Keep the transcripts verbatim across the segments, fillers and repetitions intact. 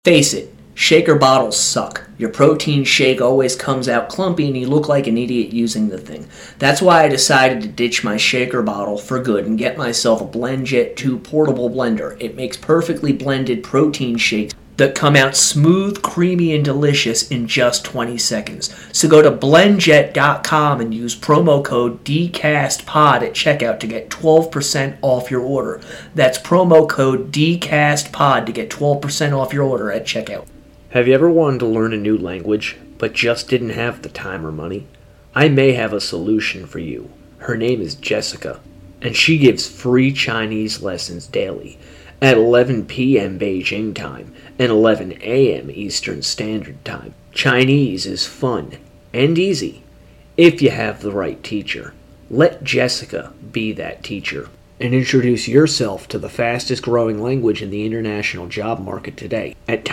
Face it, shaker bottles suck. Your protein shake always comes out clumpy and you look like an idiot using the thing. That's why I decided to ditch my shaker bottle for good and get myself a BlendJet two portable blender. It makes perfectly blended protein shakes that come out smooth, creamy, and delicious in just twenty seconds. So go to blend jet dot com and use promo code D cast pod at checkout to get twelve percent off your order. That's promo code D cast pod to get twelve percent off your order at checkout. Have you ever wanted to learn a new language, but just didn't have the time or money? I may have a solution for you. Her name is Jessica, and she gives free Chinese lessons daily at eleven p.m. Beijing time and eleven a.m. Eastern Standard Time. Chinese is fun and easy if you have the right teacher. Let Jessica be that teacher and introduce yourself to the fastest growing language in the international job market today at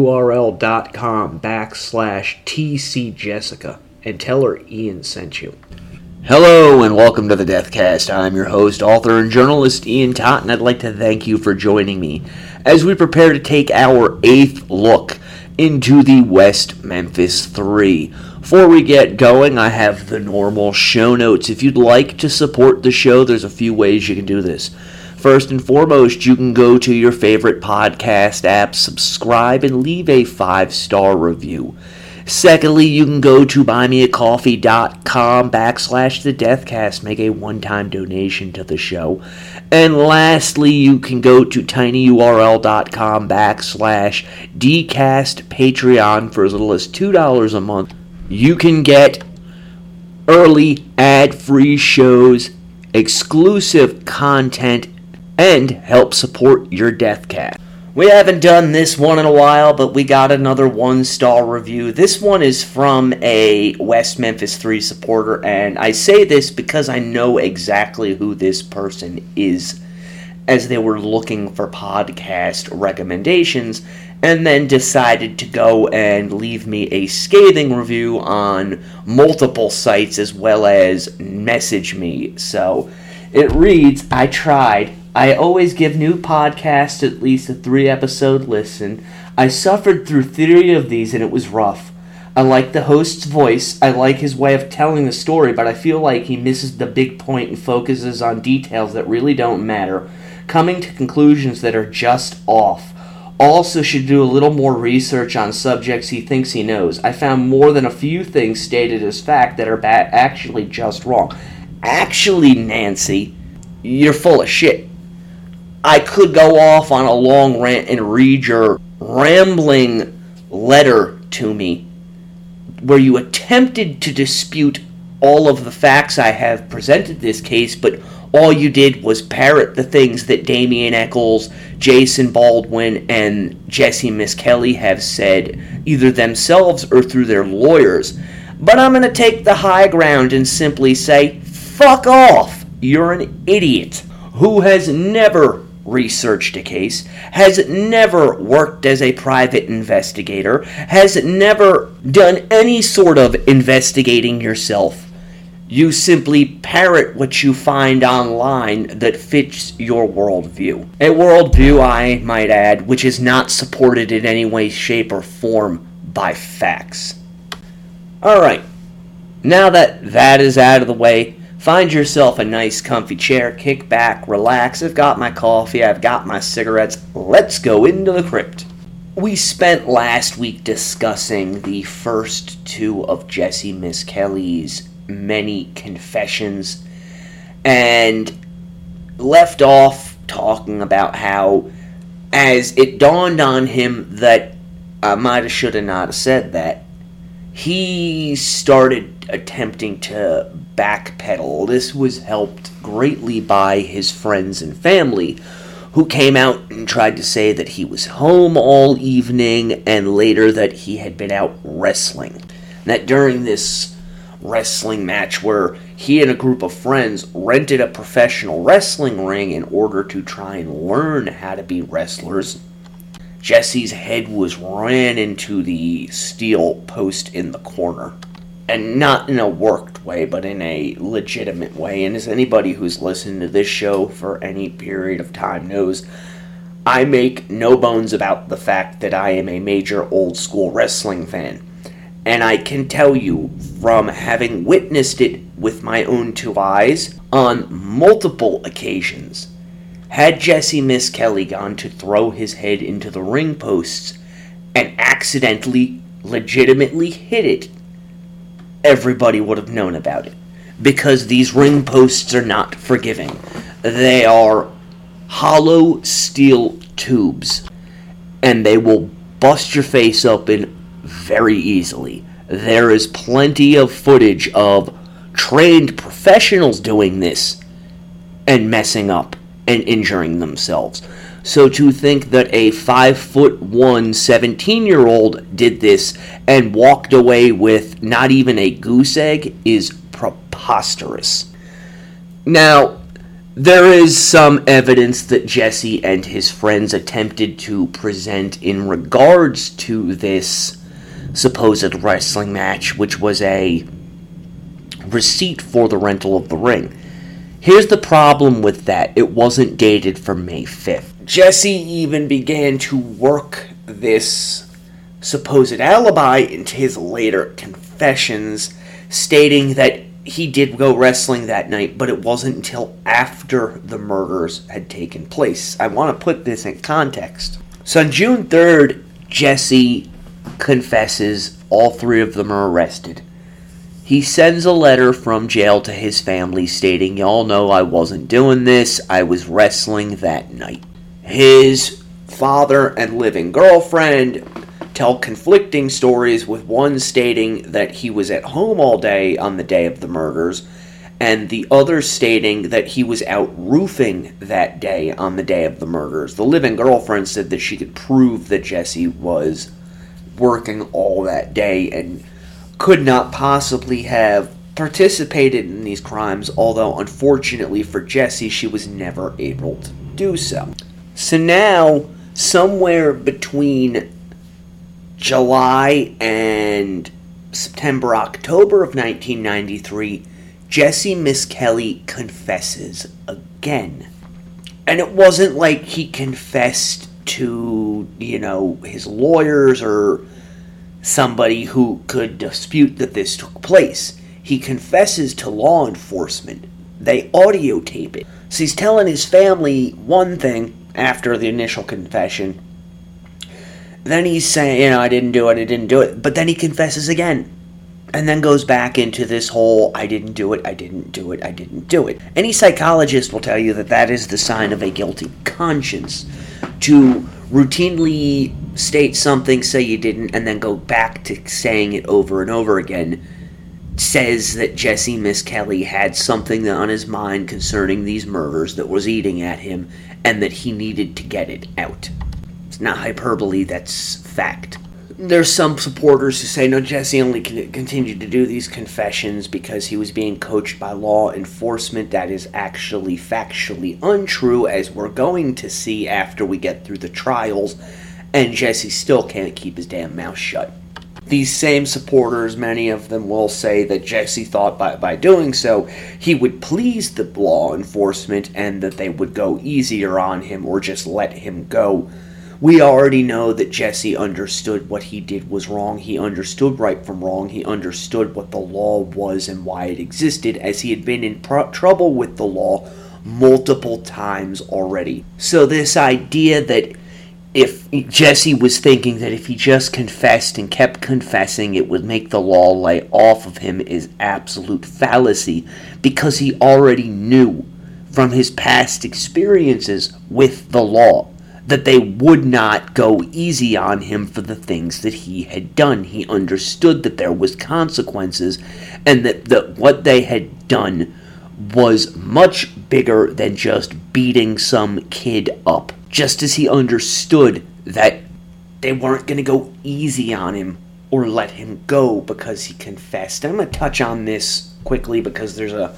tinyurl.com backslash tcjessica and tell her Ian sent you. Hello and welcome to the Deathcast. I'm your host, author, and journalist Ian Tott, and I'd like to thank you for joining me as we prepare to take our eighth look into the West Memphis Three. Before we get going, I have the normal show notes. If you'd like to support the show, there's a few ways you can do this. First and foremost, you can go to your favorite podcast app, subscribe, and leave a five-star review. Secondly, you can go to buymeacoffee.com backslash the Deathcast, make a one-time donation to the show. And lastly, you can go to tinyurl.com backslash dcast Patreon for as little as two dollars a month. You can get early ad-free shows, exclusive content, and help support your Deathcast. We haven't done this one in a while, but we got another one-star review. This one is from a West Memphis Three supporter, and I say this because I know exactly who this person is, as they were looking for podcast recommendations, and then decided to go and leave me a scathing review on multiple sites, as well as message me. So, it reads, I tried. I always give new podcasts at least a three-episode listen. I suffered through three of these, and it was rough. I like the host's voice. I like his way of telling the story, but I feel like he misses the big point and focuses on details that really don't matter, coming to conclusions that are just off. Also should do a little more research on subjects he thinks he knows. I found more than a few things stated as fact that are ba- actually just wrong. Actually, Nancy, you're full of shit. I could go off on a long rant and read your rambling letter to me where you attempted to dispute all of the facts I have presented this case, but all you did was parrot the things that Damien Echols, Jason Baldwin, and Jesse Miskelly have said, either themselves or through their lawyers. But I'm going to take the high ground and simply say, fuck off! You're an idiot who has never researched a case, has never worked as a private investigator, has never done any sort of investigating yourself. You simply parrot what you find online that fits your worldview. A worldview, I might add, which is not supported in any way, shape, or form by facts. Alright, now that that is out of the way, find yourself a nice comfy chair, kick back, relax. I've got my coffee, I've got my cigarettes. Let's go into the crypt. We spent last week discussing the first two of Jesse Miskelly's many confessions and left off talking about how, as it dawned on him that I might have, should have, not have said that, he started attempting to backpedal. This was helped greatly by his friends and family, who came out and tried to say that he was home all evening and later that he had been out wrestling. That during this wrestling match where he and a group of friends rented a professional wrestling ring in order to try and learn how to be wrestlers, Jesse's head was ran into the steel post in the corner. And not in a worked way, but in a legitimate way. And as anybody who's listened to this show for any period of time knows, I make no bones about the fact that I am a major old school wrestling fan. And I can tell you, from having witnessed it with my own two eyes on multiple occasions, had Jesse Miss Kelly gone to throw his head into the ring posts and accidentally, legitimately hit it, everybody would have known about it. Because these ring posts are not forgiving. They are hollow steel tubes, and they will bust your face open very easily. There is plenty of footage of trained professionals doing this and messing up and injuring themselves. So to think that a five foot one seventeen-year-old did this and walked away with not even a goose egg is preposterous. Now, there is some evidence that Jesse and his friends attempted to present in regards to this supposed wrestling match, which was a receipt for the rental of the ring. Here's the problem with that. It wasn't dated for May fifth. Jesse even began to work this supposed alibi into his later confessions, stating that he did go wrestling that night, but it wasn't until after the murders had taken place. I want to put this in context. So on June third, Jesse confesses all three of them are arrested. He sends a letter from jail to his family stating, y'all know I wasn't doing this, I was wrestling that night. His father and living girlfriend tell conflicting stories, with one stating that he was at home all day on the day of the murders, and the other stating that he was out roofing that day on the day of the murders. The living girlfriend said that she could prove that Jesse was working all that day and could not possibly have participated in these crimes, although unfortunately for Jesse, she was never able to do so. So now, somewhere between July and September, October of nineteen ninety-three, Jesse Miss Kelly confesses again. And it wasn't like he confessed to, you know, his lawyers or somebody who could dispute that this took place. He confesses to law enforcement. They audio tape it. So he's telling his family one thing after the initial confession. Then he's saying, you know, I didn't do it, I didn't do it. But then he confesses again. And then goes back into this whole, I didn't do it, I didn't do it, I didn't do it. Any psychologist will tell you that that is the sign of a guilty conscience. To routinely state something, say you didn't, and then go back to saying it over and over again, says that Jesse Miss Kelly had something on his mind concerning these murders that was eating at him, and that he needed to get it out. It's not hyperbole, that's fact. There's some supporters who say, no, Jesse only continued to do these confessions because he was being coached by law enforcement. That is actually factually untrue, as we're going to see after we get through the trials, and Jesse still can't keep his damn mouth shut. These same supporters, many of them will say that Jesse thought by, by doing so, he would please the law enforcement and that they would go easier on him or just let him go. We already know that Jesse understood what he did was wrong. He understood right from wrong. He understood what the law was and why it existed, as he had been in pro- trouble with the law multiple times already. So this idea that if Jesse was thinking that if he just confessed and kept confessing, it would make the law lay off of him is absolute fallacy, because he already knew from his past experiences with the law that they would not go easy on him for the things that he had done. He understood that there was consequences, and that, that what they had done was much bigger than just beating some kid up. Just as he understood that they weren't going to go easy on him or let him go because he confessed. I'm going to touch on this quickly because there's a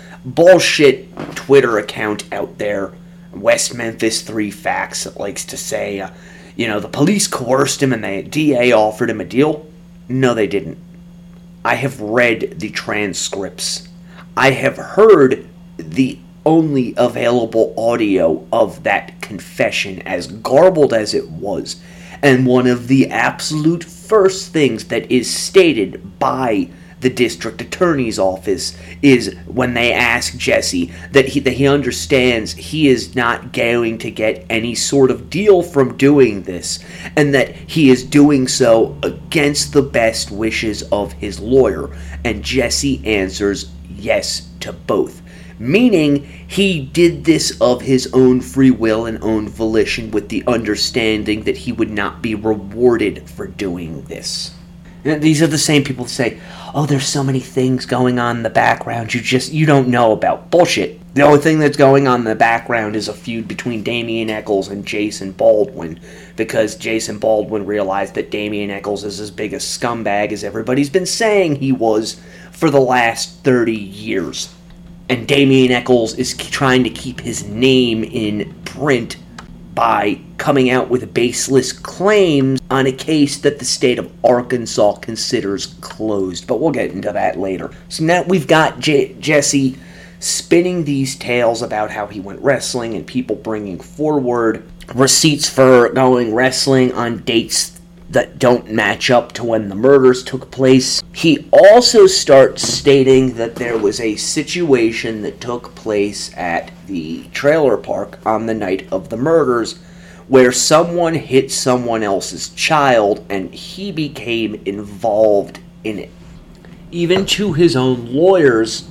bullshit Twitter account out there, West Memphis three Facts, that likes to say, uh, you know, the police coerced him and the D A offered him a deal. No, they didn't. I have read the transcripts. I have heard the only available audio of that confession, as garbled as it was. And one of the absolute first things that is stated by the district attorney's office is when they ask Jesse that he that he understands he is not going to get any sort of deal from doing this, and that he is doing so against the best wishes of his lawyer. And Jesse answers yes to both, meaning he did this of his own free will and own volition, with the understanding that he would not be rewarded for doing this. And these are the same people that say, oh, there's so many things going on in the background you just, you don't know about. Bullshit. The only thing that's going on in the background is a feud between Damien Echols and Jason Baldwin, because Jason Baldwin realized that Damien Echols is as big a scumbag as everybody's been saying he was for the last thirty years. And Damien Echols is trying to keep his name in print by coming out with baseless claims on a case that the state of Arkansas considers closed. But we'll get into that later. So now we've got J- Jesse spinning these tales about how he went wrestling, and people bringing forward receipts for going wrestling on dates that don't match up to when the murders took place. He also starts stating that there was a situation that took place at the trailer park on the night of the murders where someone hit someone else's child, and he became involved in it. Even to his own lawyers,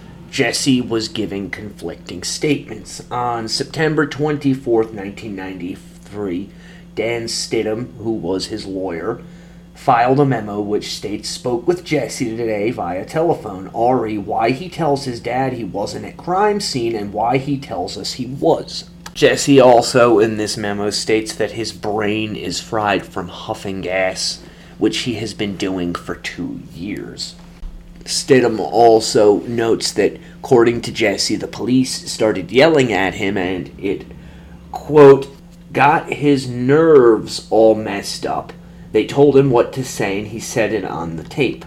Jesse was giving conflicting statements. On September twenty-fourth, nineteen ninety-three, Dan Stidham, who was his lawyer, filed a memo which states, spoke with Jesse today via telephone. Ari, why he tells his dad he wasn't at crime scene and why he tells us he was. Jesse also in this memo states that his brain is fried from huffing gas, which he has been doing for two years. Stidham also notes that, according to Jesse, the police started yelling at him and it, quote, got his nerves all messed up. They told him what to say, and he said it on the tape.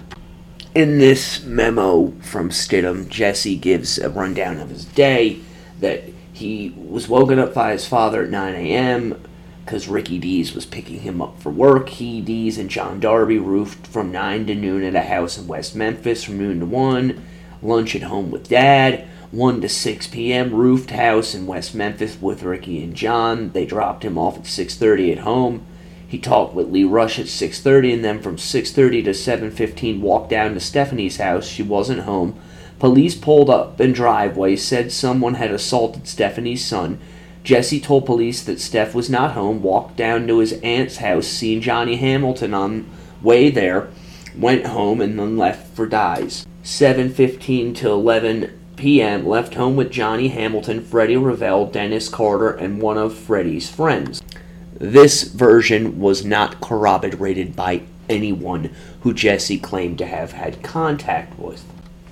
In this memo from Stidham, Jesse gives a rundown of his day, that he was woken up by his father at nine a.m. because Ricky Dees was picking him up for work. He, Dees, and John Darby roofed from nine to noon at a house in West Memphis from noon to one. Lunch at home with Dad. one to six p.m. roofed house in West Memphis with Ricky and John. They dropped him off at six thirty at home. He talked with Lee Rush at six thirty, and then from six thirty to seven fifteen walked down to Stephanie's house. She wasn't home. Police pulled up in driveway, said someone had assaulted Stephanie's son. Jesse told police that Steph was not home, walked down to his aunt's house, seen Johnny Hamilton on way there, went home, and then left for Dyes. seven fifteen to eleven p.m. left home with Johnny Hamilton, Freddie Ravel, Dennis Carter, and one of Freddie's friends. This version was not corroborated by anyone who Jesse claimed to have had contact with.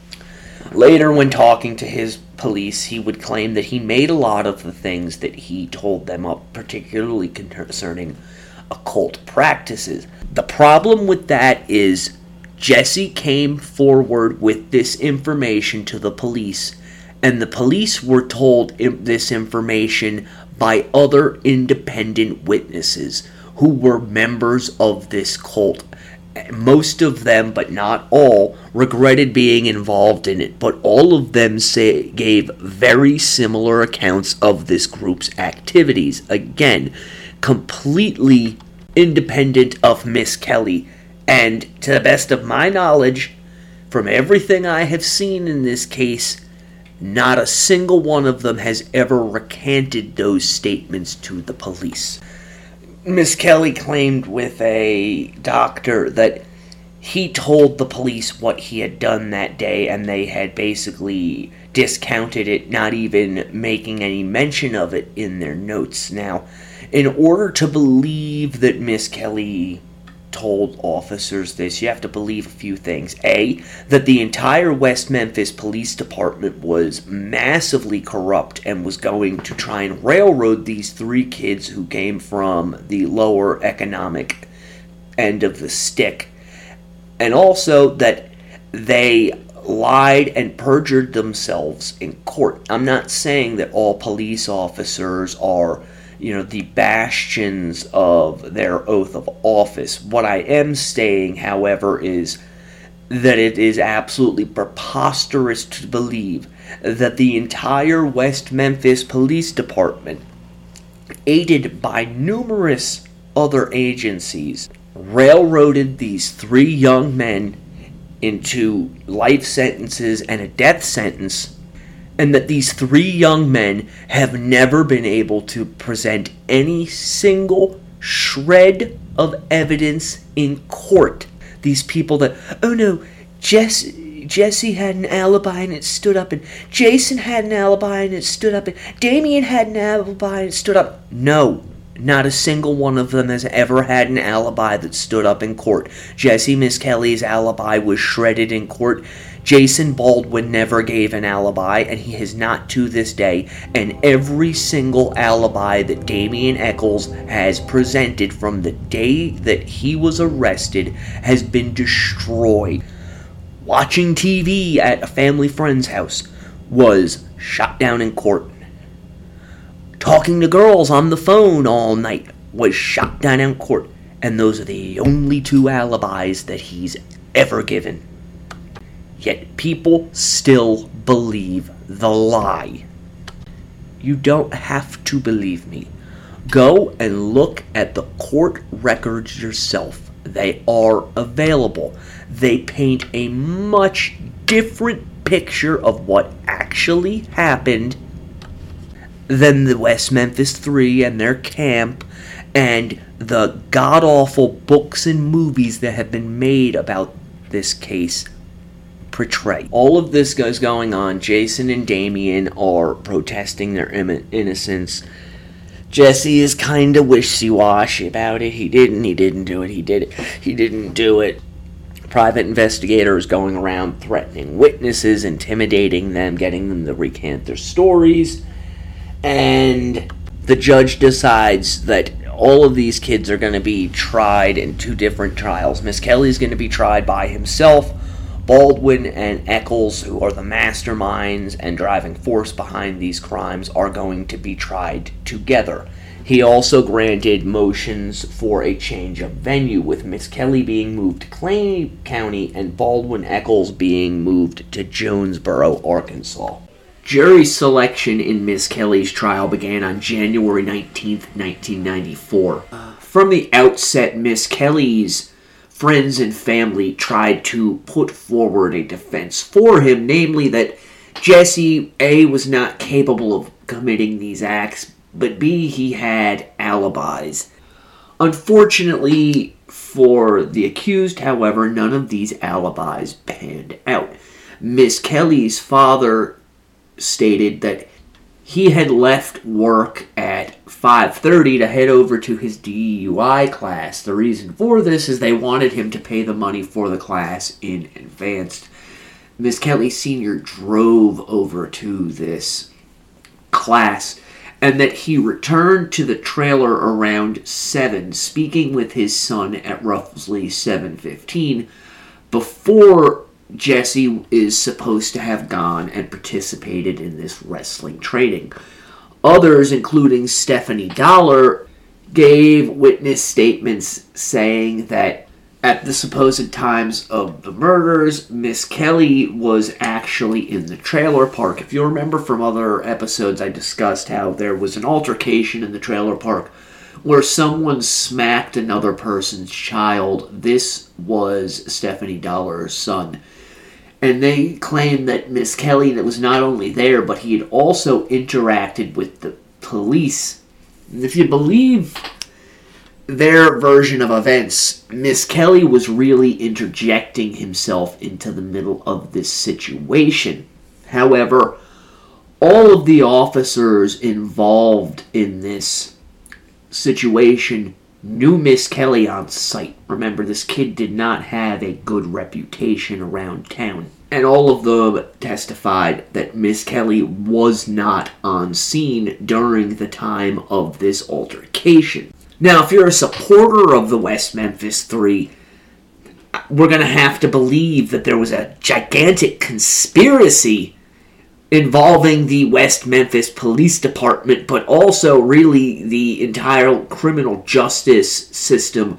Later, when talking to his police, he would claim that he made a lot of the things that he told them up, particularly concerning occult practices. The problem with that is Jesse came forward with this information to the police, and the police were told this information by other independent witnesses who were members of this cult. Most of them, but not all, regretted being involved in it, but all of them say, gave very similar accounts of this group's activities. Again, completely independent of Miss Kelly. And to the best of my knowledge, from everything I have seen in this case, not a single one of them has ever recanted those statements to the police. Miss Kelly claimed with a doctor that he told the police what he had done that day, and they had basically discounted it, not even making any mention of it in their notes. Now, in order to believe that Miss Kelly told officers this, you have to believe a few things. A, that the entire West Memphis Police Department was massively corrupt and was going to try and railroad these three kids who came from the lower economic end of the stick. And also that they lied and perjured themselves in court. I'm not saying that all police officers are, you know, the bastions of their oath of office. What I am saying, however, is that it is absolutely preposterous to believe that the entire West Memphis Police Department, aided by numerous other agencies, railroaded these three young men into life sentences and a death sentence, and that these three young men have never been able to present any single shred of evidence in court. These people that, oh no, Jesse, Jesse had an alibi and it stood up, and Jason had an alibi and it stood up, and Damien had an alibi and it stood up. No. Not a single one of them has ever had an alibi that stood up in court. Jesse Miskelly's alibi was shredded in court. Jason Baldwin never gave an alibi, and he has not to this day. And every single alibi that Damien Echols has presented from the day that he was arrested has been destroyed. Watching T V at a family friend's house was shot down in court. Talking to girls on the phone all night was shot down in court. And those are the only two alibis that he's ever given. Yet people still believe the lie. You don't have to believe me. Go and look at the court records yourself. They are available. They paint a much different picture of what actually happened than the West Memphis Three and their camp and the god-awful books and movies that have been made about this case portray. All of this is going on. Jason and Damien are protesting their in- innocence. Jesse is kind of wishy-washy about it. He didn't, he didn't do it, he did it, he didn't do it. Private investigator is going around threatening witnesses, intimidating them, getting them to recant their stories. And the judge decides that all of these kids are going to be tried in two different trials. Miskelly's going to be tried by himself. Baldwin and Echols, who are the masterminds and driving force behind these crimes, are going to be tried together. He also granted motions for a change of venue, with Miskelly being moved to Clay County and Baldwin Echols being moved to Jonesboro, Arkansas. Jury selection in Miskelly's trial began on January nineteenth, nineteen ninety-four. From the outset, Miskelly's friends and family tried to put forward a defense for him, namely that Jesse, A, was not capable of committing these acts, but B, he had alibis. Unfortunately for the accused, however, none of these alibis panned out. Miskelly's father stated that he had left work at five thirty to head over to his D U I class. The reason for this is they wanted him to pay the money for the class in advance. Miskelly Senior drove over to this class, and that he returned to the trailer around seven, speaking with his son at roughly seven fifteen, before Jesse is supposed to have gone and participated in this wrestling training. Others, including Stephanie Dollar, gave witness statements saying that at the supposed times of the murders, Miskelly was actually in the trailer park. If you remember from other episodes, I discussed how there was an altercation in the trailer park where someone smacked another person's child. This was Stephanie Dollar's son. And they claimed that Miskelly was not only there, but he had also interacted with the police. And if you believe their version of events, Miskelly was really interjecting himself into the middle of this situation. However, all of the officers involved in this situation knew Miskelly on sight. Remember, this kid did not have a good reputation around town. And all of them testified that Miskelly was not on scene during the time of this altercation. Now, if you're a supporter of the West Memphis Three, we're going to have to believe that there was a gigantic conspiracy involving the West Memphis Police Department, but also really the entire criminal justice system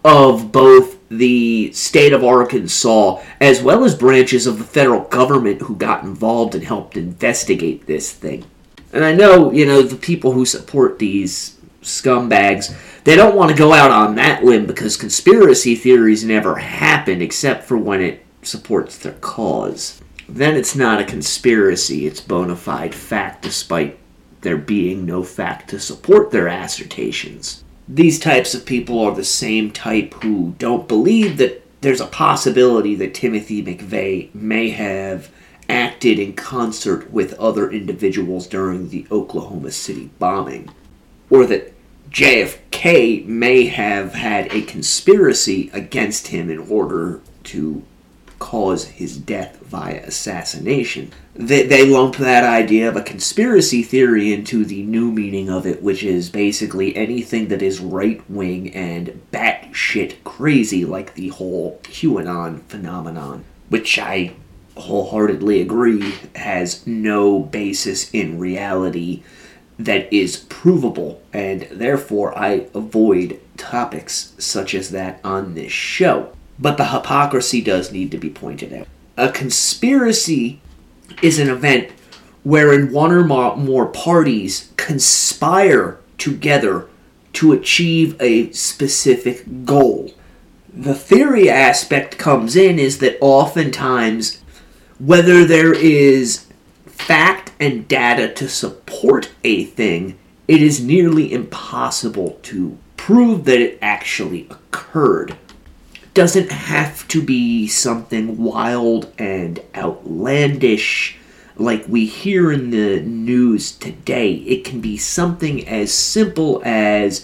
of both the state of Arkansas as well as branches of the federal government who got involved and helped investigate this thing. And I know, you know, the people who support these scumbags, they don't want to go out on that limb because conspiracy theories never happen except for when it supports their cause. Then it's not a conspiracy, it's bona fide fact despite there being no fact to support their assertions. These types of people are the same type who don't believe that there's a possibility that Timothy McVeigh may have acted in concert with other individuals during the Oklahoma City bombing, or that J F K may have had a conspiracy against him in order to cause his death via assassination. They, they lump that idea of a conspiracy theory into the new meaning of it, which is basically anything that is right-wing and batshit crazy, like the whole QAnon phenomenon, which I wholeheartedly agree has no basis in reality that is provable, and therefore I avoid topics such as that on this show. But the hypocrisy does need to be pointed out. A conspiracy is an event wherein one or more parties conspire together to achieve a specific goal. The theory aspect comes in is that oftentimes, whether there is fact and data to support a thing, it is nearly impossible to prove that it actually occurred. Doesn't have to be something wild and outlandish like we hear in the news today. It can be something as simple as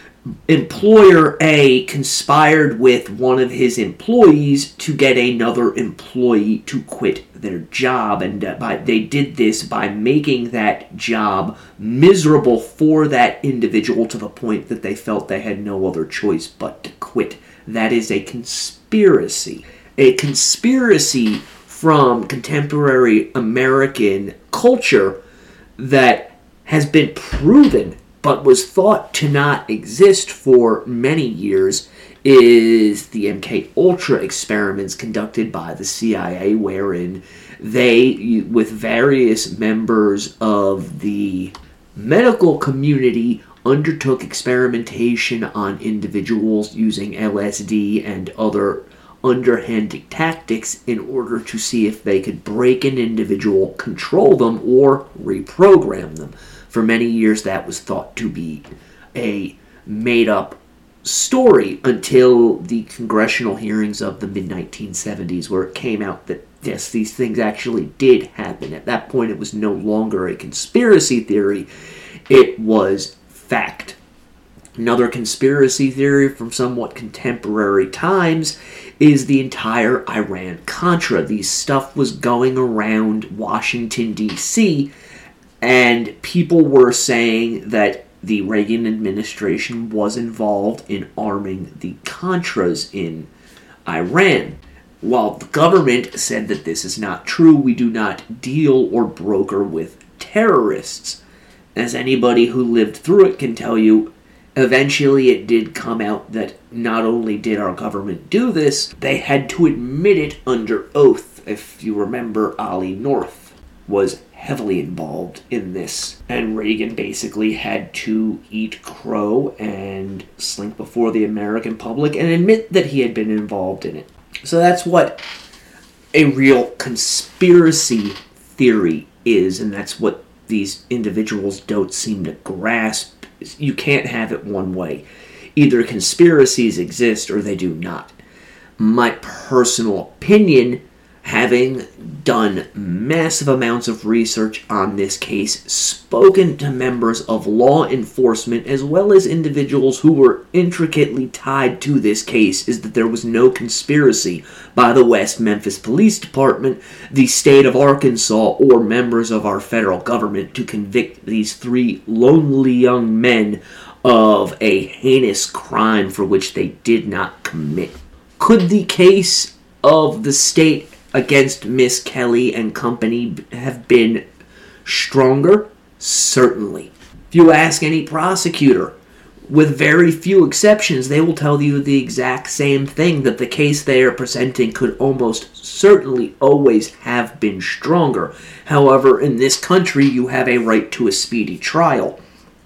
employer A conspired with one of his employees to get another employee to quit their job, and uh, by, they did this by making that job miserable for that individual to the point that they felt they had no other choice but to quit. That is a conspiracy. A conspiracy from contemporary American culture that has been proven but was thought to not exist for many years is the M K Ultra experiments conducted by the C I A, wherein they, with various members of the medical community, undertook experimentation on individuals using L S D and other underhanded tactics in order to see if they could break an individual, control them, or reprogram them. For many years that was thought to be a made-up story until the congressional hearings of the mid nineteen seventies, where it came out that yes, these things actually did happen. At that point it was no longer a conspiracy theory, it was fact. Another conspiracy theory from somewhat contemporary times is the entire Iran-Contra. This stuff was going around Washington, D C, and people were saying that the Reagan administration was involved in arming the Contras in Iran. While the government said that this is not true, we do not deal or broker with terrorists. As anybody who lived through it can tell you, eventually it did come out that not only did our government do this, they had to admit it under oath. If you remember, Ollie North was heavily involved in this, and Reagan basically had to eat crow and slink before the American public and admit that he had been involved in it. So that's what a real conspiracy theory is, and that's what these individuals don't seem to grasp. You can't have it one way. Either conspiracies exist or they do not. My personal opinion, having done massive amounts of research on this case, spoken to members of law enforcement as well as individuals who were intricately tied to this case, is that there was no conspiracy by the West Memphis Police Department, the state of Arkansas, or members of our federal government to convict these three lonely young men of a heinous crime for which they did not commit. Could the case of the state against Miss Kelly and company have been stronger? Certainly. If you ask any prosecutor, with very few exceptions, they will tell you the exact same thing, that the case they are presenting could almost certainly always have been stronger. However, in this country, you have a right to a speedy trial.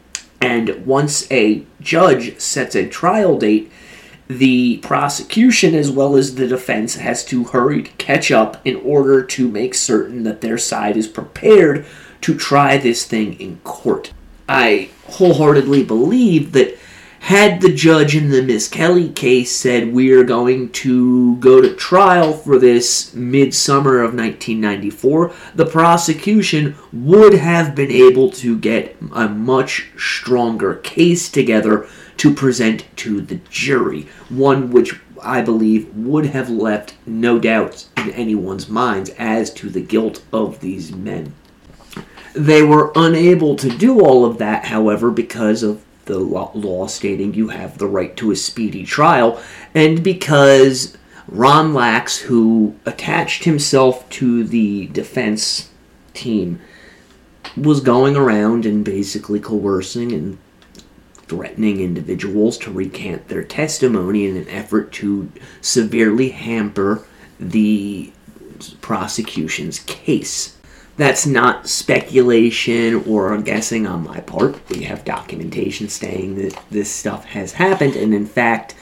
And once a judge sets a trial date, the prosecution as well as the defense has to hurry to catch up in order to make certain that their side is prepared to try this thing in court. I wholeheartedly believe that had the judge in the Miss Kelly case said we're going to go to trial for this midsummer of nineteen ninety-four, the prosecution would have been able to get a much stronger case together to present to the jury, one which I believe would have left no doubt in anyone's minds as to the guilt of these men. They were unable to do all of that, however, because of the law stating you have the right to a speedy trial, and because Ron Lax, who attached himself to the defense team, was going around and basically coercing and threatening individuals to recant their testimony in an effort to severely hamper the prosecution's case. That's not speculation or guessing on my part. We have documentation saying that this stuff has happened, and in fact,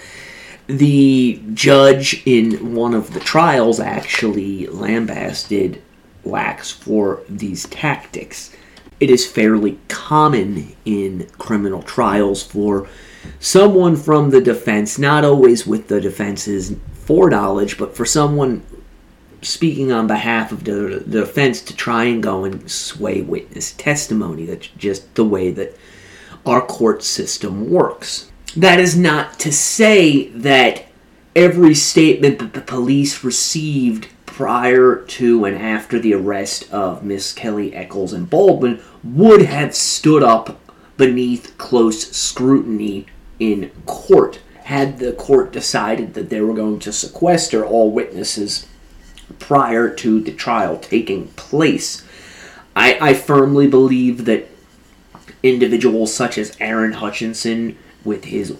the judge in one of the trials actually lambasted Lax for these tactics. It is fairly common in criminal trials for someone from the defense, not always with the defense's foreknowledge, but for someone speaking on behalf of the defense to try and go and sway witness testimony. That's just the way that our court system works. That is not to say that every statement that the police received prior to and after the arrest of Miss Kelly, Eccles, and Baldwin would have stood up beneath close scrutiny in court had the court decided that they were going to sequester all witnesses prior to the trial taking place. I, I firmly believe that individuals such as Aaron Hutchinson, with his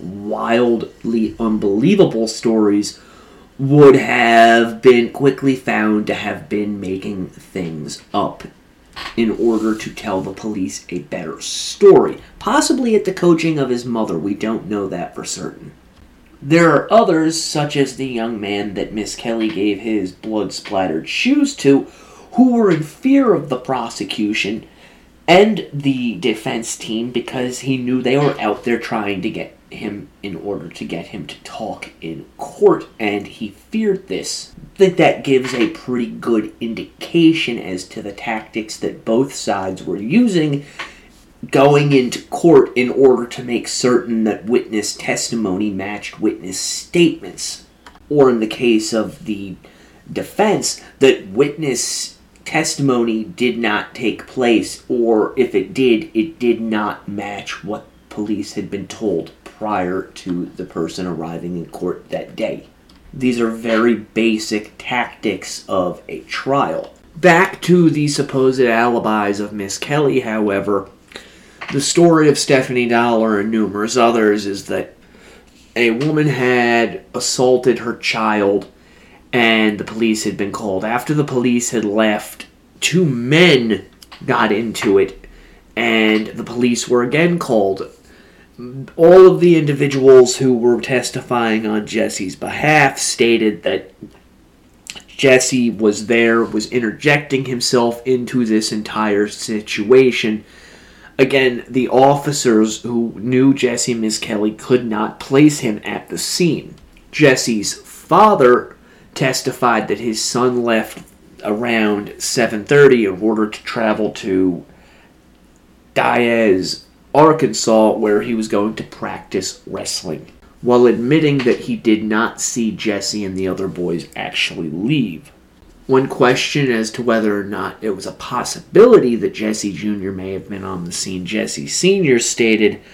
wildly unbelievable stories, would have been quickly found to have been making things up in order to tell the police a better story. Possibly at the coaching of his mother, we don't know that for certain. There are others, such as the young man that Miss Kelly gave his blood-splattered shoes to, who were in fear of the prosecution and the defense team because he knew they were out there trying to get him in order to get him to talk in court, and he feared this. I think that gives a pretty good indication as to the tactics that both sides were using going into court in order to make certain that witness testimony matched witness statements. Or in the case of the defense, that witness testimony did not take place, or if it did, it did not match what police had been told prior to the person arriving in court that day. These are very basic tactics of a trial. Back to the supposed alibis of Miss Kelly, however, the story of Stephanie Dollar and numerous others is that a woman had assaulted her child and the police had been called. After the police had left, two men got into it and the police were again called. All of the individuals who were testifying on Jesse's behalf stated that Jesse was there, was interjecting himself into this entire situation. Again, the officers who knew Jesse Miss Kelly could not place him at the scene. Jesse's father testified that his son left around seven thirty in order to travel to Diaz, Arkansas, where he was going to practice wrestling, while admitting that he did not see Jesse and the other boys actually leave. When questioned as to whether or not it was a possibility that Jesse Junior may have been on the scene, Jesse Senior stated,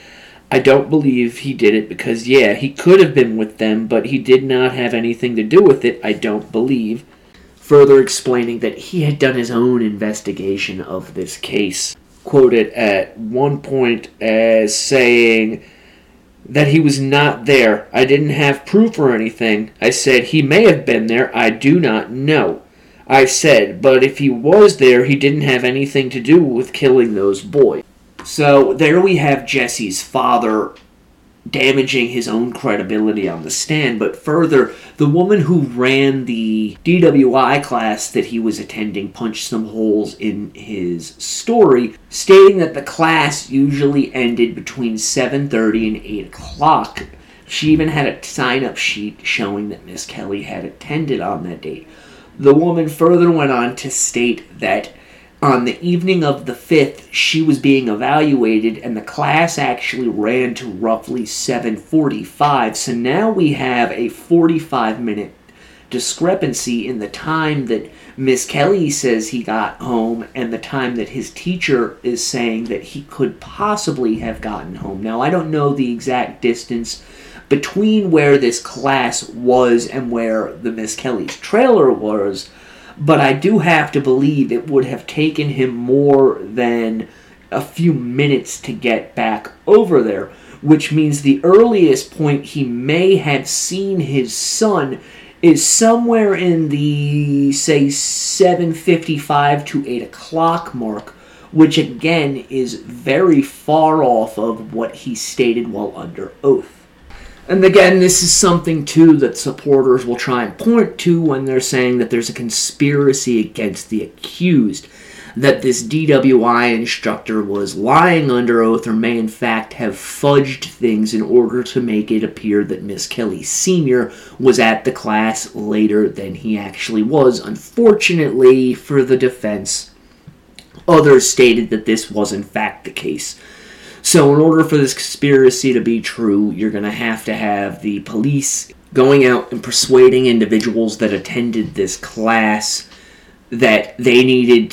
I don't believe he did it because, yeah, he could have been with them, but he did not have anything to do with it, I don't believe. Further explaining that he had done his own investigation of this case. Quoted at one point as saying that he was not there. I didn't have proof or anything. I said he may have been there. I do not know. I said, but if he was there, he didn't have anything to do with killing those boys. So there we have Jesse's father damaging his own credibility on the stand, but further, the woman who ran the D W I class that he was attending punched some holes in his story, stating that the class usually ended between seven thirty and eight o'clock. She even had a sign-up sheet showing that Miss Kelly had attended on that date. The woman further went on to state that on the evening of the fifth, she was being evaluated, and the class actually ran to roughly seven forty-five. So now we have a forty-five minute discrepancy in the time that Miss Kelly says he got home and the time that his teacher is saying that he could possibly have gotten home. Now, I don't know the exact distance between where this class was and where the Miss Kelly's trailer was, but I do have to believe it would have taken him more than a few minutes to get back over there, which means the earliest point he may have seen his son is somewhere in the, say, seven fifty-five to eight o'clock mark, which again is very far off of what he stated while under oath. And again, this is something, too, that supporters will try and point to when they're saying that there's a conspiracy against the accused, that this D W I instructor was lying under oath or may, in fact, have fudged things in order to make it appear that Miss Kelly Senior was at the class later than he actually was. Unfortunately for the defense, others stated that this was, in fact, the case. So in order for this conspiracy to be true, you're going to have to have the police going out and persuading individuals that attended this class that they needed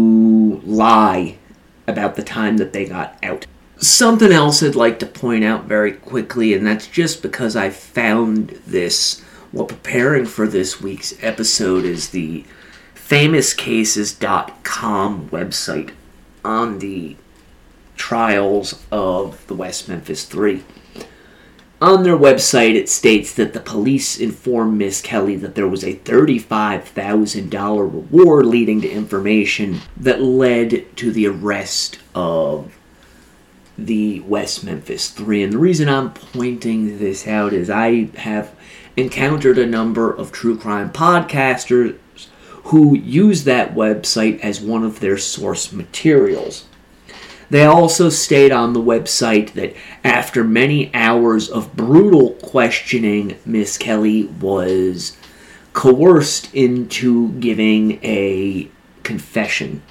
to lie about the time that they got out. Something else I'd like to point out very quickly, and that's just because I found this while preparing for this week's episode, is the famous cases dot com website on the trials of the West Memphis Three. On their website, it states that the police informed Miss Kelly that there was a thirty-five thousand dollars reward leading to information that led to the arrest of the West Memphis Three. And the reason I'm pointing this out is I have encountered a number of true crime podcasters who use that website as one of their source materials. They also state on the website that after many hours of brutal questioning, Miss Kelly was coerced into giving a confession.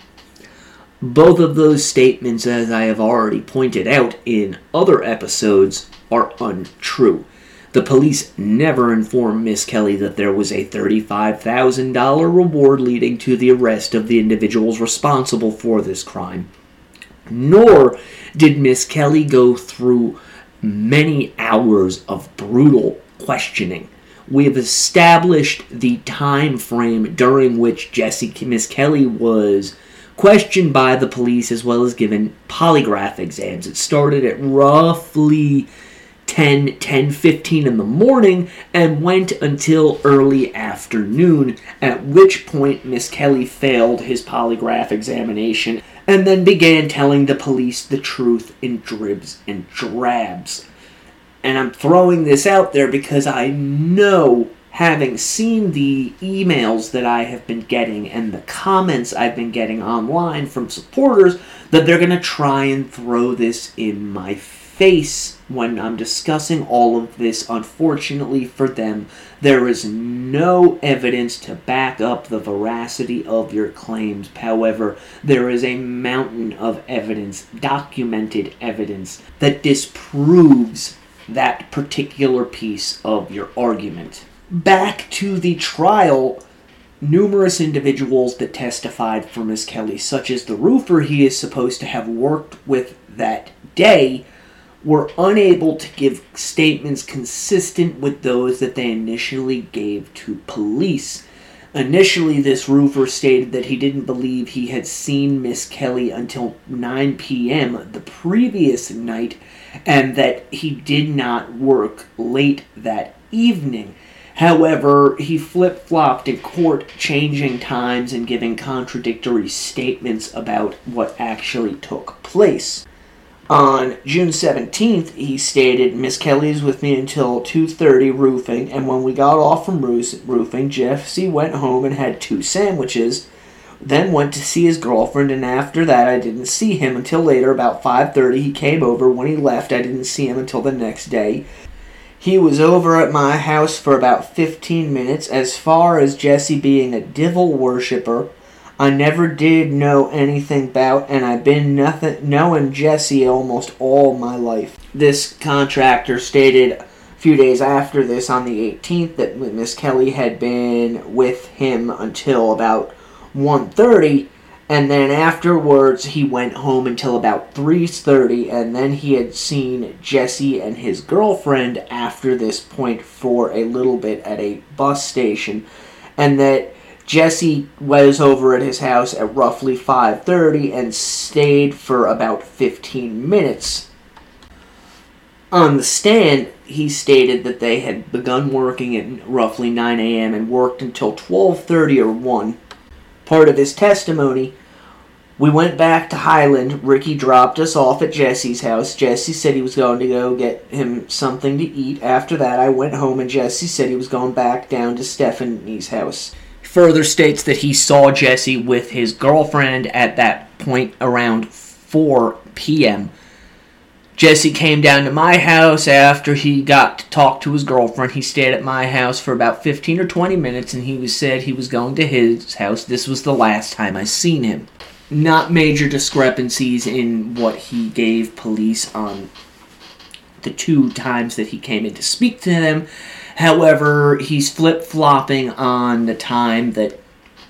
Both of those statements, as I have already pointed out in other episodes, are untrue. The police never informed Miss Kelly that there was a thirty-five thousand dollars reward leading to the arrest of the individuals responsible for this crime. Nor did Miss Kelly go through many hours of brutal questioning. We have established the time frame during which Jesse Miss Kelly was questioned by the police as well as given polygraph exams. It started at roughly ten, ten fifteen in the morning and went until early afternoon, at which point Miss Kelly failed his polygraph examination and then began telling the police the truth in dribs and drabs. And I'm throwing this out there because I know, having seen the emails that I have been getting and the comments I've been getting online from supporters, that they're going to try and throw this in my face when I'm discussing all of this. Unfortunately for them, there is no evidence to back up the veracity of your claims. However, there is a mountain of evidence, documented evidence, that disproves that particular piece of your argument. Back to the trial, numerous individuals that testified for Miss Kelly, such as the roofer he is supposed to have worked with that day, were unable to give statements consistent with those that they initially gave to police. Initially, this roofer stated that he didn't believe he had seen Miss Kelly until nine p.m. the previous night, and that he did not work late that evening. However, he flip-flopped in court, changing times and giving contradictory statements about what actually took place. On June seventeenth, he stated, Miss Kelly is with me until two thirty roofing, and when we got off from roofing, Jesse went home and had two sandwiches, then went to see his girlfriend, and after that I didn't see him until later, about five thirty. He came over. When he left, I didn't see him until the next day. He was over at my house for about fifteen minutes. As far as Jesse being a devil worshipper, I never did know anything about, and I've been nothing knowing Jesse almost all my life. This contractor stated a few days after this, on the eighteenth, that Miss Kelly had been with him until about one thirty, and then afterwards he went home until about three thirty, and then he had seen Jesse and his girlfriend after this point for a little bit at a bus station, and that Jesse was over at his house at roughly five thirty and stayed for about fifteen minutes. On the stand, he stated that they had begun working at roughly nine a.m. and worked until twelve thirty or one. Part of his testimony, we went back to Highland. Ricky dropped us off at Jesse's house. Jesse said he was going to go get him something to eat. After that, I went home, and Jesse said he was going back down to Stephanie's house. Further states that he saw Jesse with his girlfriend at that point around four p.m. Jesse came down to my house after he got to talk to his girlfriend. He stayed at my house for about fifteen or twenty minutes, and he was said he was going to his house. This was the last time I seen him. Not major discrepancies in what he gave police on the two times that he came in to speak to them. However, he's flip-flopping on the time that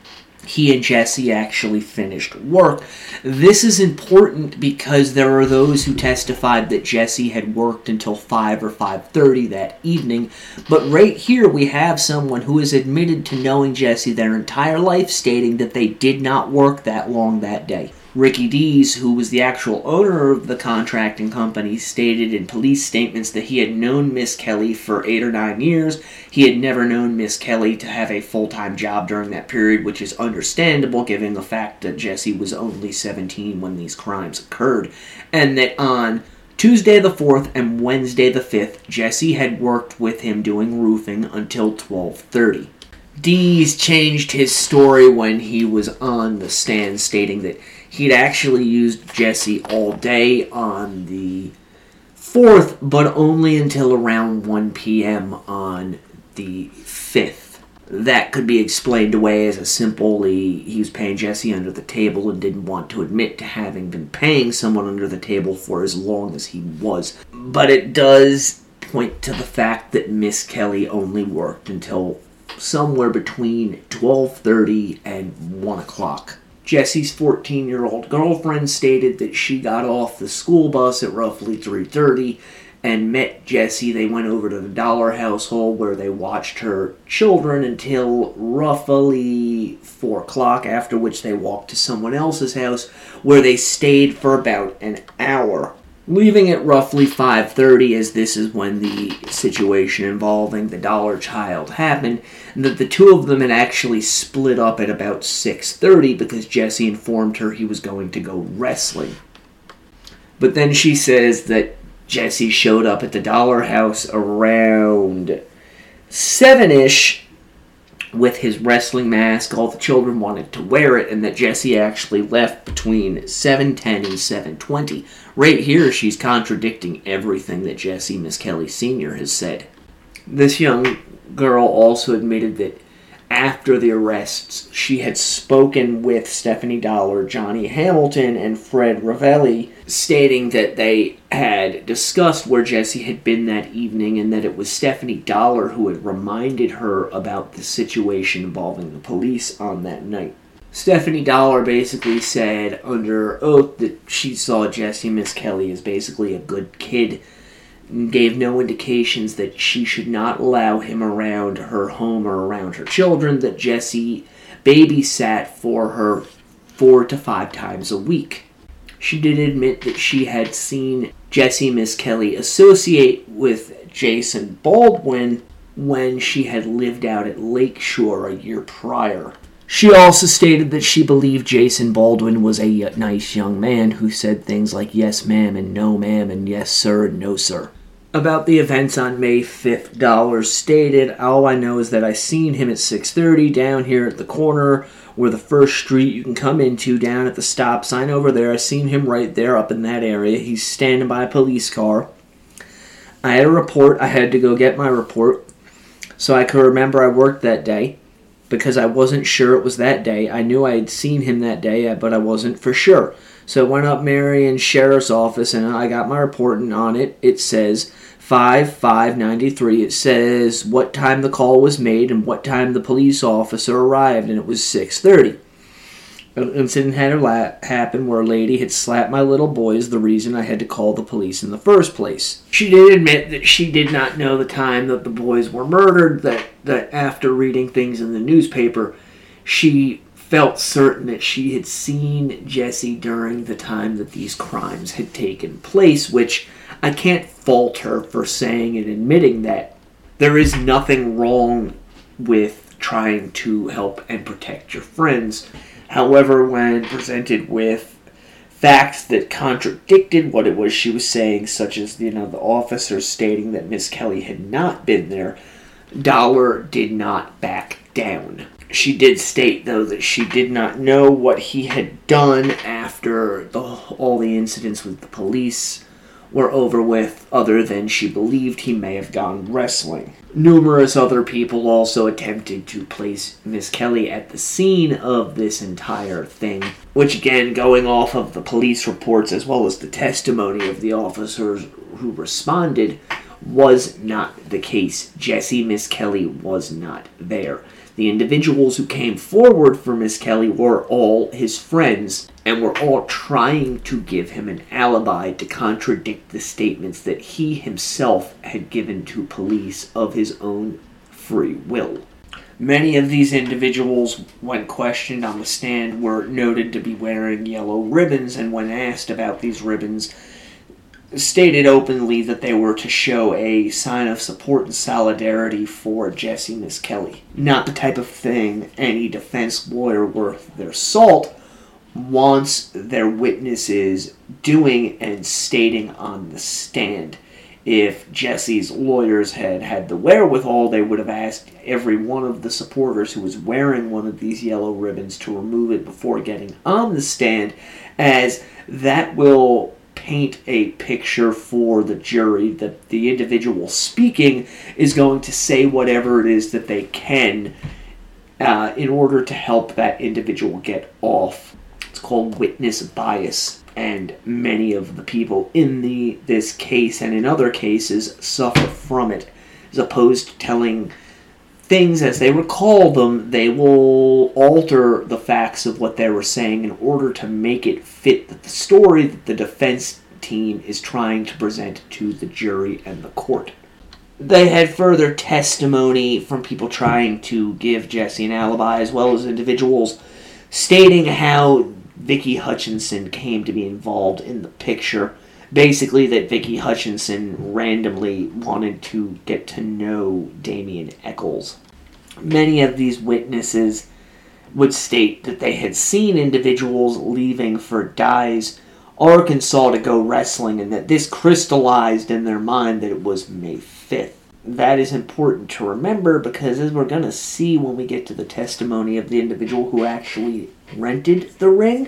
he and Jesse actually finished work. This is important because there are those who testified that Jesse had worked until five or five thirty that evening, but right here we have someone who has admitted to knowing Jesse their entire life, stating that they did not work that long that day. Ricky Dees, who was the actual owner of the contracting company, stated in police statements that he had known Miss Kelly for eight or nine years. He had never known Miss Kelly to have a full-time job during that period, which is understandable given the fact that Jesse was only seventeen when these crimes occurred, and that on Tuesday the fourth and Wednesday the fifth, Jesse had worked with him doing roofing until twelve thirty. Dees changed his story when he was on the stand, stating that he'd actually used Jesse all day on the fourth, but only until around one p.m. on the fifth. That could be explained away as a simply he was paying Jesse under the table and didn't want to admit to having been paying someone under the table for as long as he was. But it does point to the fact that Miss Kelly only worked until somewhere between twelve thirty and one o'clock. Jesse's fourteen-year-old girlfriend stated that she got off the school bus at roughly three thirty and met Jesse. They went over to the Dollar household where they watched her children until roughly four o'clock, after which they walked to someone else's house where they stayed for about an hour. Leaving at roughly five thirty, as this is when the situation involving the Dollar child happened, and that the two of them had actually split up at about six thirty because Jesse informed her he was going to go wrestling. But then she says that Jesse showed up at the Dollar house around seven-ish with his wrestling mask. All the children wanted to wear it, and that Jesse actually left between seven ten and seven twenty. Right here, she's contradicting everything that Jesse, Miss Kelly Senior has said. This young girl also admitted that after the arrests, she had spoken with Stephanie Dollar, Johnny Hamilton, and Fred Ravelli, stating that they had discussed where Jesse had been that evening and that it was Stephanie Dollar who had reminded her about the situation involving the police on that night. Stephanie Dollar basically said under oath that she saw Jesse Misskelley as basically a good kid and gave no indications that she should not allow him around her home or around her children, that Jesse babysat for her four to five times a week. She did admit that she had seen Jesse Misskelley associate with Jason Baldwin when she had lived out at Lakeshore a year prior. She also stated that she believed Jason Baldwin was a nice young man who said things like yes ma'am and no ma'am and yes sir and no sir. About the events on May fifth, Dollar stated, all I know is that I seen him at six thirty down here at the corner where the first street you can come into down at the stop sign over there. I seen him right there up in that area. He's standing by a police car. I had a report. I had to go get my report so I could remember I worked that day. Because I wasn't sure it was that day. I knew I had seen him that day, but I wasn't for sure. So I went up Marion's sheriff's office and I got my report, and on it, it says five five ninety-three. It says what time the call was made and what time the police officer arrived, and it was six thirty. An incident had happened where a lady had slapped my little boys, the reason I had to call the police in the first place. She did admit that she did not know the time that the boys were murdered, that, that after reading things in the newspaper, she felt certain that she had seen Jesse during the time that these crimes had taken place, which I can't fault her for saying and admitting that. There is nothing wrong with trying to help and protect your friends. However, when presented with facts that contradicted what it was she was saying, such as, you know, the officer stating that Misskelley had not been there, Dollar did not back down. She did state, though, that she did not know what he had done after the, all the incidents with the police were over with, other than she believed he may have gone wrestling. Numerous other people also attempted to place Misskelley at the scene of this entire thing, which again, going off of the police reports as well as the testimony of the officers who responded, was not the case. Jesse Misskelley was not there. The individuals who came forward for Misskelley were all his friends, and were all trying to give him an alibi to contradict the statements that he himself had given to police of his own free will. Many of these individuals, when questioned on the stand, were noted to be wearing yellow ribbons, and when asked about these ribbons, stated openly that they were to show a sign of support and solidarity for Jesse Misskelley. Not the type of thing any defense lawyer worth their salt wants their witnesses doing and stating on the stand. If Jesse's lawyers had had the wherewithal, they would have asked every one of the supporters who was wearing one of these yellow ribbons to remove it before getting on the stand, as that will paint a picture for the jury that the individual speaking is going to say whatever it is that they can uh, in order to help that individual get off. It's called witness bias, and many of the people in the this case and in other cases suffer from it. As opposed to telling things as they recall them, they will alter the facts of what they were saying in order to make it fit the story that the defense team is trying to present to the jury and the court. They had further testimony from people trying to give Jesse an alibi, as well as individuals stating how Vicky Hutchinson came to be involved in the picture. Basically, that Vicky Hutchinson randomly wanted to get to know Damien Eccles. Many of these witnesses would state that they had seen individuals leaving for Dyes, Arkansas to go wrestling, and that this crystallized in their mind that it was May fifth. That is important to remember because, as we're going to see when we get to the testimony of the individual who actually rented the ring,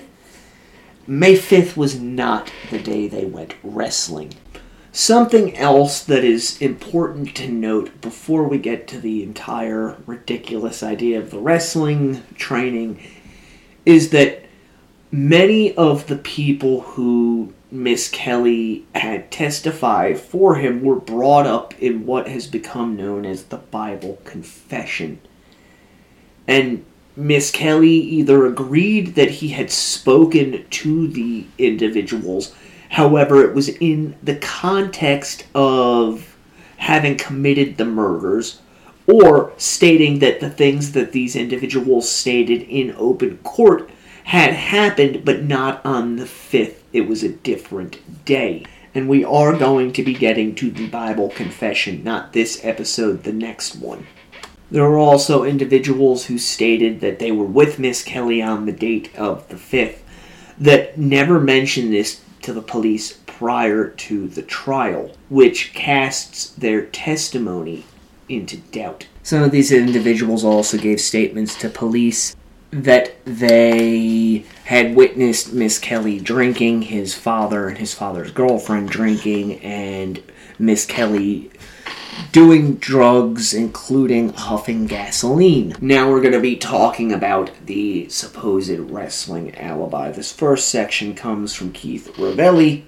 May fifth was not the day they went wrestling. Something else that is important to note before we get to the entire ridiculous idea of the wrestling training is that many of the people who Misskelley had testified for him were brought up in what has become known as the Bible Confession. And Miss Kelly either agreed that he had spoken to the individuals, however, it was in the context of having committed the murders, or stating that the things that these individuals stated in open court had happened, but not on the fifth. It was a different day. And we are going to be getting to the Bible confession, not this episode, the next one. There were also individuals who stated that they were with Miss Kelly on the date of the fifth that never mentioned this to the police prior to the trial, which casts their testimony into doubt. Some of these individuals also gave statements to police that they had witnessed Miss Kelly drinking, his father and his father's girlfriend drinking, and Miss Kelly doing drugs, including huffing gasoline. Now we're going to be talking about the supposed wrestling alibi. This first section comes from Keith Ravelli.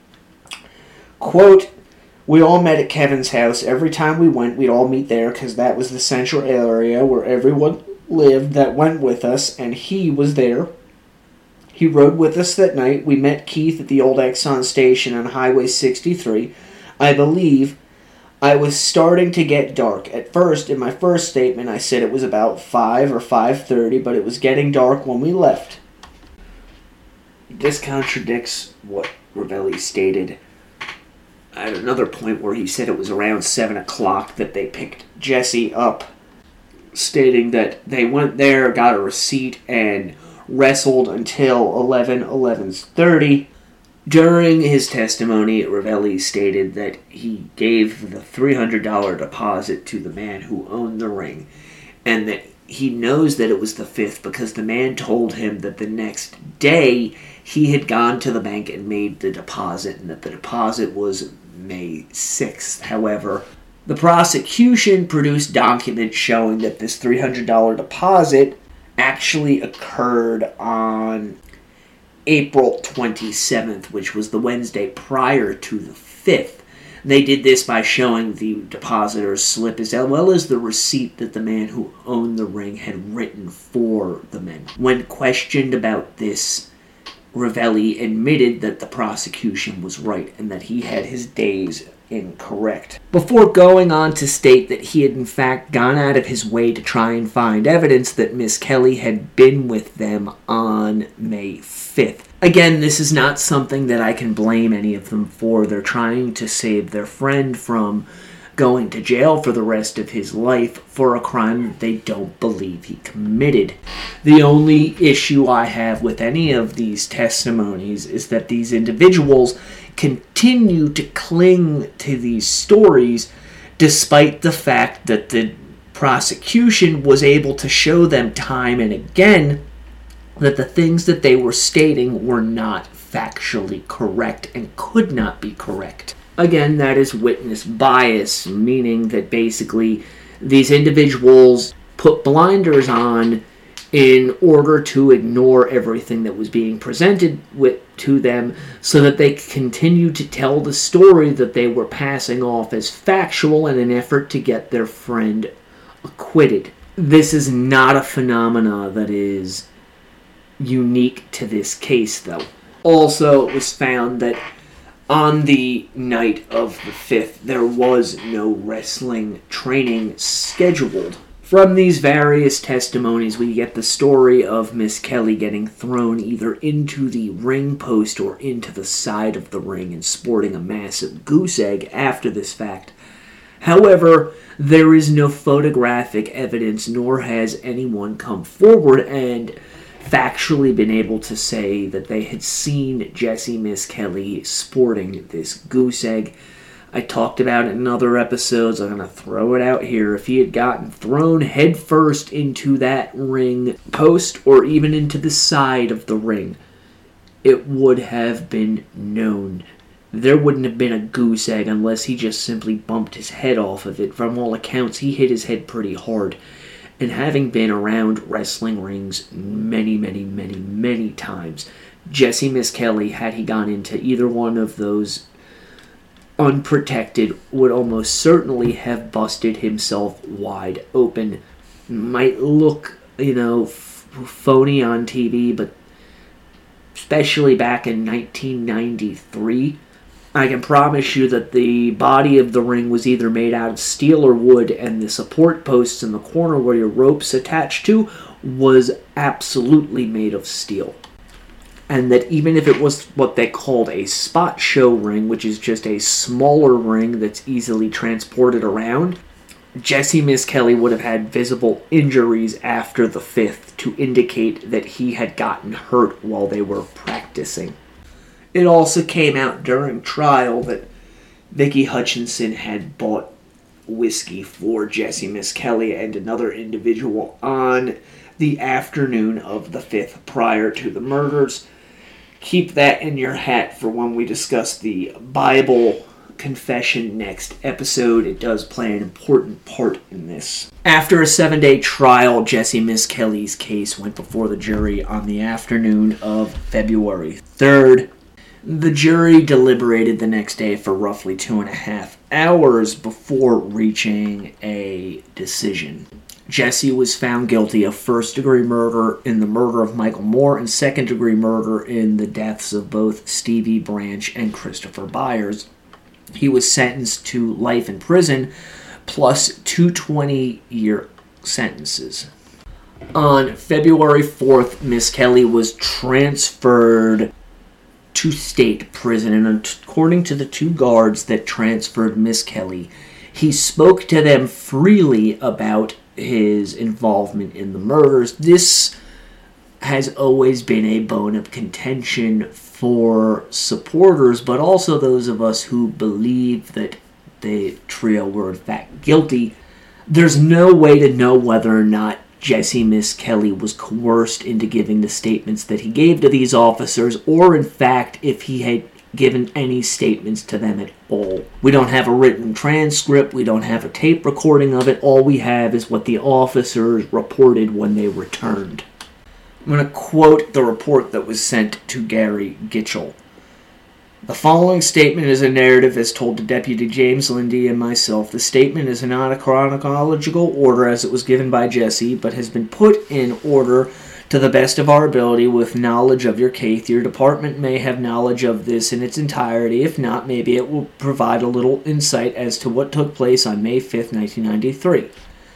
Quote, "We all met at Kevin's house. Every time we went, we'd all meet there because that was the central area where everyone lived that went with us, and he was there. He rode with us that night. We met Keith at the old Exxon station on Highway sixty-three. I believe I was starting to get dark. At first, in my first statement, I said it was about five or five thirty, but it was getting dark when we left." This contradicts what Ravelli stated at another point where he said it was around seven o'clock that they picked Jesse up, stating that they went there, got a receipt, and wrestled until eleven, eleven thirty. During his testimony, Ravelli stated that he gave the three hundred dollars deposit to the man who owned the ring, and that he knows that it was the fifth because the man told him that the next day he had gone to the bank and made the deposit, and that the deposit was May sixth. However, the prosecution produced documents showing that this three hundred dollars deposit actually occurred on April twenty-seventh, which was the Wednesday prior to the fifth. They did this by showing the depositor's slip as well as the receipt that the man who owned the ring had written for the men. When questioned about this, Ravelli admitted that the prosecution was right and that he had his days incorrect, before going on to state that he had in fact gone out of his way to try and find evidence that Miss Kelly had been with them on May fifth. Again, this is not something that I can blame any of them for. They're trying to save their friend from going to jail for the rest of his life for a crime that they don't believe he committed. The only issue I have with any of these testimonies is that these individuals continue to cling to these stories despite the fact that the prosecution was able to show them time and again that the things that they were stating were not factually correct and could not be correct. Again, that is witness bias, meaning that basically these individuals put blinders on in order to ignore everything that was being presented with, to them so that they could continue to tell the story that they were passing off as factual in an effort to get their friend acquitted. This is not a phenomena that is unique to this case, though. Also, it was found that on the night of the fifth, there was no wrestling training scheduled. From these various testimonies, we get the story of Miss Kelly getting thrown either into the ring post or into the side of the ring and sporting a massive goose egg after this fact. However, there is no photographic evidence, nor has anyone come forward and factually been able to say that they had seen Jesse Miss Kelly sporting this goose egg. I talked about it in other episodes. I'm going to throw it out here. If he had gotten thrown headfirst into that ring post or even into the side of the ring, it would have been known. There wouldn't have been a goose egg unless he just simply bumped his head off of it. From all accounts, he hit his head pretty hard. And having been around wrestling rings many, many, many, many times, Jesse Miss Kelly, had he gone into either one of those unprotected, would almost certainly have busted himself wide open. Might look you know, f- phony on T V, but especially back in nineteen ninety-three, I can promise you that the body of the ring was either made out of steel or wood, and the support posts in the corner where your rope's attached to was absolutely made of steel. And that even if it was what they called a spot show ring, which is just a smaller ring that's easily transported around, Jesse Misskelley would have had visible injuries after the fifth to indicate that he had gotten hurt while they were practicing. It also came out during trial that Vicky Hutchinson had bought whiskey for Jesse Misskelley and another individual on the afternoon of the fifth prior to the murders. Keep that in your hat for when we discuss the Bible confession next episode. It does play an important part in this. After a seven-day trial, Jesse Misskelley's case went before the jury on the afternoon of February third. The jury deliberated the next day for roughly two and a half hours before reaching a decision. Jesse was found guilty of first-degree murder in the murder of Michael Moore and second-degree murder in the deaths of both Stevie Branch and Christopher Byers. He was sentenced to life in prison plus two twenty-year sentences. On February fourth, Misskelley was transferred to state prison, and according to the two guards that transferred Misskelley, he spoke to them freely about his involvement in the murders. This has always been a bone of contention for supporters, but also those of us who believe that the trio were in fact guilty. There's no way to know whether or not Jesse Misskelley was coerced into giving the statements that he gave to these officers, or in fact if he had given any statements to them at all. We don't have a written transcript, we don't have a tape recording of it, all we have is what the officers reported when they returned. I'm going to quote the report that was sent to Gary Gitchell. The following statement is a narrative as told to Deputy James Lindy and myself. The statement is not a chronological order as it was given by Jesse, but has been put in order to the best of our ability with knowledge of your case. Your department may have knowledge of this in its entirety. If not, maybe it will provide a little insight as to what took place on May fifth, nineteen ninety-three.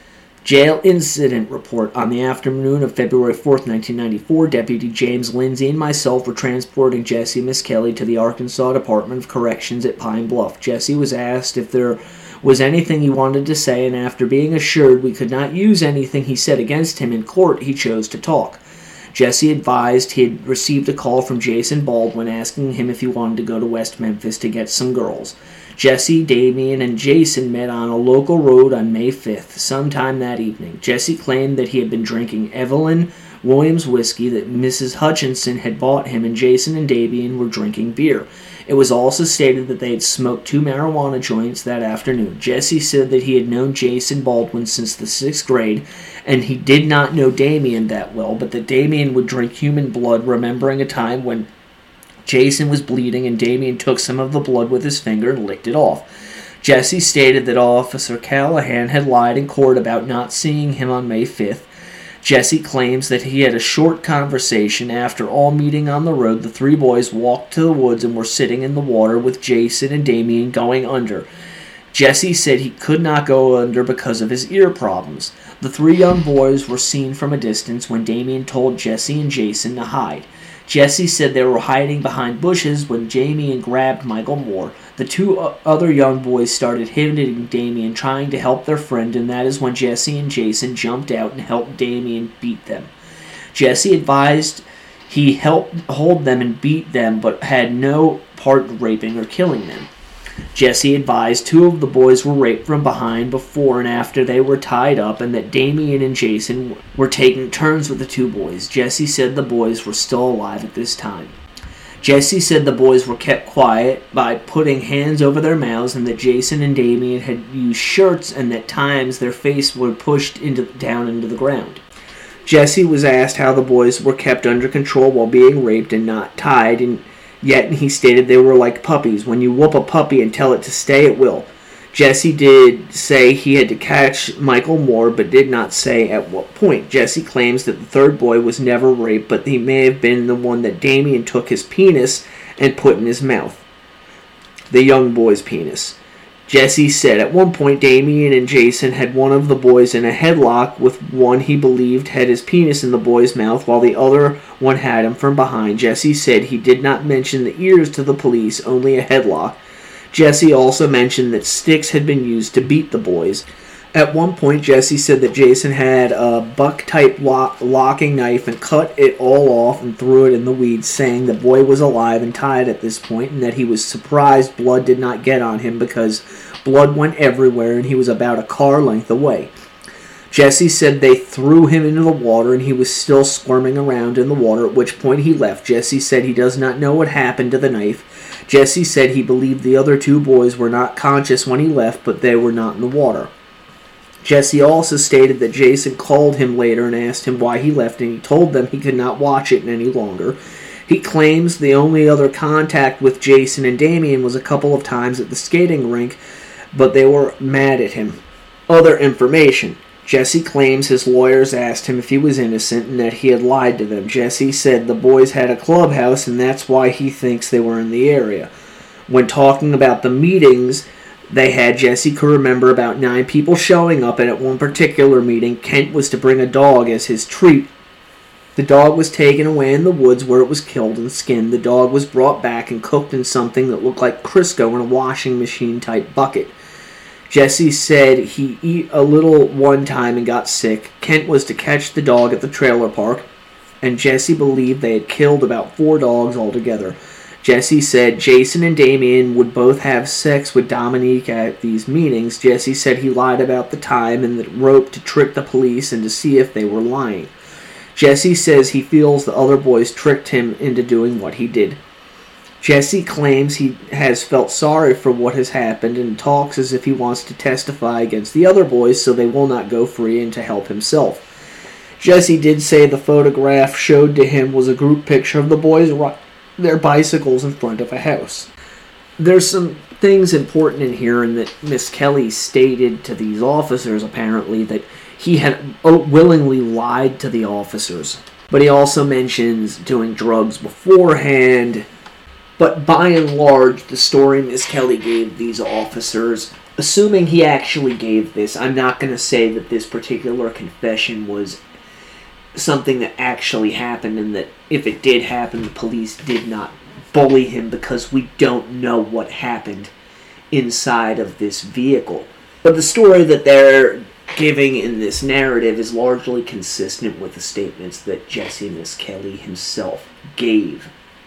Jail Incident Report. On the afternoon of February fourth, nineteen ninety-four, Deputy James Lindsay and myself were transporting Jesse Misskelley to the Arkansas Department of Corrections at Pine Bluff. Jesse was asked if there was anything he wanted to say, and after being assured we could not use anything he said against him in court, he chose to talk. Jesse advised he had received a call from Jason Baldwin asking him if he wanted to go to West Memphis to get some girls. Jesse, Damien, and Jason met on a local road on May fifth, sometime that evening. Jesse claimed that he had been drinking Evelyn Williams whiskey that Missus Hutchinson had bought him, and Jason and Damien were drinking beer. It was also stated that they had smoked two marijuana joints that afternoon. Jesse said that he had known Jason Baldwin since the sixth grade, and he did not know Damien that well, but that Damien would drink human blood, remembering a time when Jason was bleeding and Damien took some of the blood with his finger and licked it off. Jesse stated that Officer Callahan had lied in court about not seeing him on May fifth. Jesse claims that he had a short conversation. After all meeting on the road, the three boys walked to the woods and were sitting in the water with Jason and Damien going under. Jesse said he could not go under because of his ear problems. The three young boys were seen from a distance when Damien told Jesse and Jason to hide. Jesse said they were hiding behind bushes when Damien grabbed Michael Moore. The two other young boys started hitting Damien, trying to help their friend, and that is when Jesse and Jason jumped out and helped Damien beat them. Jesse advised he helped hold them and beat them, but had no part in raping or killing them. Jesse advised two of the boys were raped from behind before and after they were tied up, and that Damien and Jason were taking turns with the two boys. Jesse said the boys were still alive at this time. Jesse said the boys were kept quiet by putting hands over their mouths, and that Jason and Damien had used shirts, and that times their face were pushed into, down into the ground. Jesse was asked how the boys were kept under control while being raped and not tied, and yet he stated they were like puppies. When you whoop a puppy and tell it to stay, it will. Jesse did say he had to catch Michael Moore, but did not say at what point. Jesse claims that the third boy was never raped, but he may have been the one that Damien took his penis and put in his mouth. The young boy's penis. Jesse said at one point Damien and Jason had one of the boys in a headlock, with one he believed had his penis in the boy's mouth while the other one had him from behind. Jesse said he did not mention the ears to the police, only a headlock. Jesse also mentioned that sticks had been used to beat the boys. At one point, Jesse said that Jason had a buck-type lock- locking knife and cut it all off and threw it in the weeds, saying the boy was alive and tied at this point, and that he was surprised blood did not get on him because blood went everywhere and he was about a car length away. Jesse said they threw him into the water and he was still squirming around in the water, at which point he left. Jesse said he does not know what happened to the knife. Jesse said he believed the other two boys were not conscious when he left, but they were not in the water. Jesse also stated that Jason called him later and asked him why he left, and he told them he could not watch it any longer. He claims the only other contact with Jason and Damien was a couple of times at the skating rink, but they were mad at him. Other information. Jesse claims his lawyers asked him if he was innocent and that he had lied to them. Jesse said the boys had a clubhouse and that's why he thinks they were in the area. When talking about the meetings they had, Jesse could remember about nine people showing up, and at one particular meeting, Kent was to bring a dog as his treat. The dog was taken away in the woods where it was killed and skinned. The dog was brought back and cooked in something that looked like Crisco in a washing machine type bucket. Jesse said he ate a little one time and got sick. Kent was to catch the dog at the trailer park, and Jesse believed they had killed about four dogs altogether. Jesse said Jason and Damien would both have sex with Dominique at these meetings. Jesse said he lied about the time and the rope to trick the police and to see if they were lying. Jesse says he feels the other boys tricked him into doing what he did. Jesse claims he has felt sorry for what has happened and talks as if he wants to testify against the other boys so they will not go free and to help himself. Jesse did say the photograph showed to him was a group picture of the boys riding their bicycles in front of a house. There's some things important in here, and that Miss Kelly stated to these officers apparently that he had willingly lied to the officers. But he also mentions doing drugs beforehand. But by and large, the story Miss Kelly gave these officers, assuming he actually gave this, I'm not going to say that this particular confession was something that actually happened, and that if it did happen, the police did not bully him, because we don't know what happened inside of this vehicle. But the story that they're giving in this narrative is largely consistent with the statements that Jesse Miss Kelly himself gave.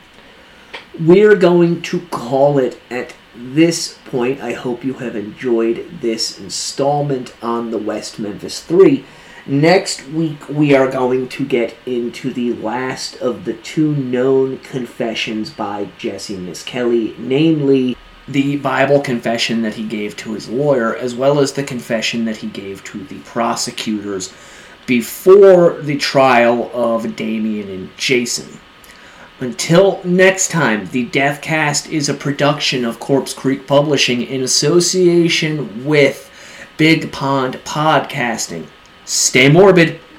We're going to call it at this point. I hope you have enjoyed this installment on the West Memphis three. Next week, we are going to get into the last of the two known confessions by Jesse Miss Kelly, namely the Bible confession that he gave to his lawyer, as well as the confession that he gave to the prosecutors before the trial of Damien and Jason. Until next time, the Deathcast is a production of Corpse Creek Publishing in association with Big Pond Podcasting. Stay morbid.